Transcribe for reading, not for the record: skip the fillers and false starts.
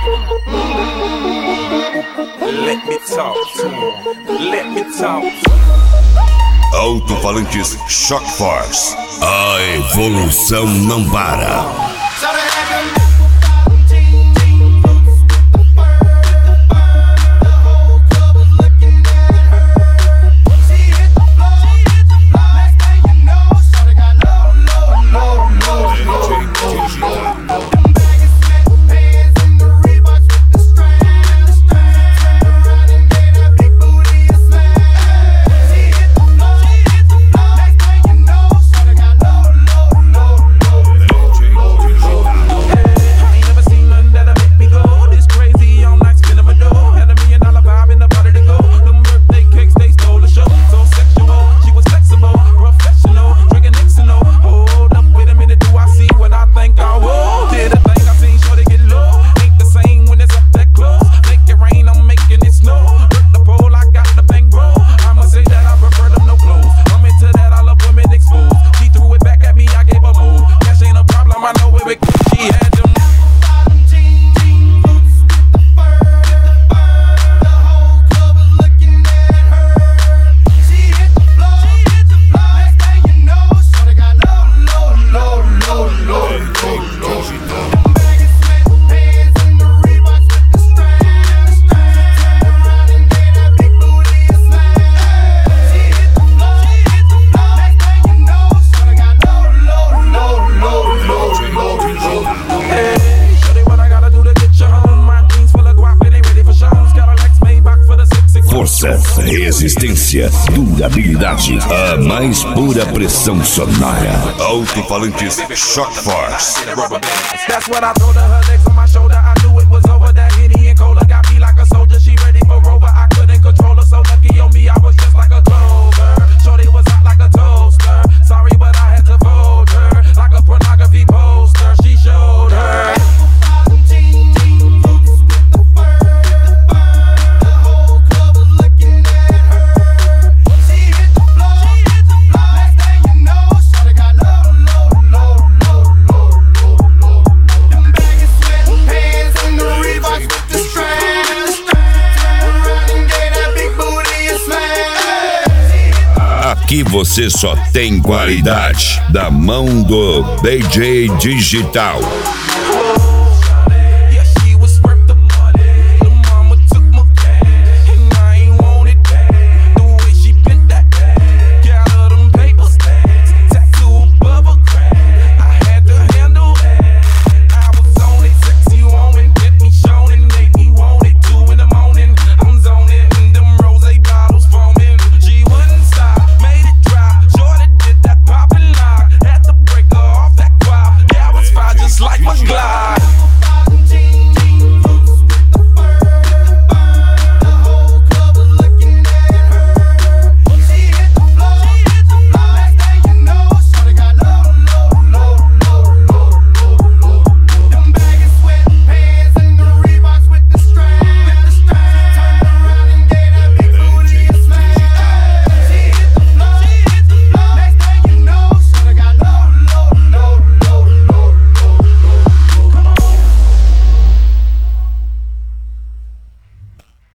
Let me talk to him. Let me talk to him. Alto-falantes Shock Force. A evolução não para. Força, resistência, durabilidade, a mais pura pressão sonora. Alto-falantes Shock Force. That's when I told her, her legs on my shoulder. I knew it was over. That Henny and Cola got me like a soldier. She ready for Rover. I couldn't control her. So lucky on me, I was just like a clover. Shorty was hot like a toaster. Sorry, but I had to fold her like a pornography poster. She showed her. Aqui você só tem qualidade da mão do DJ Digital.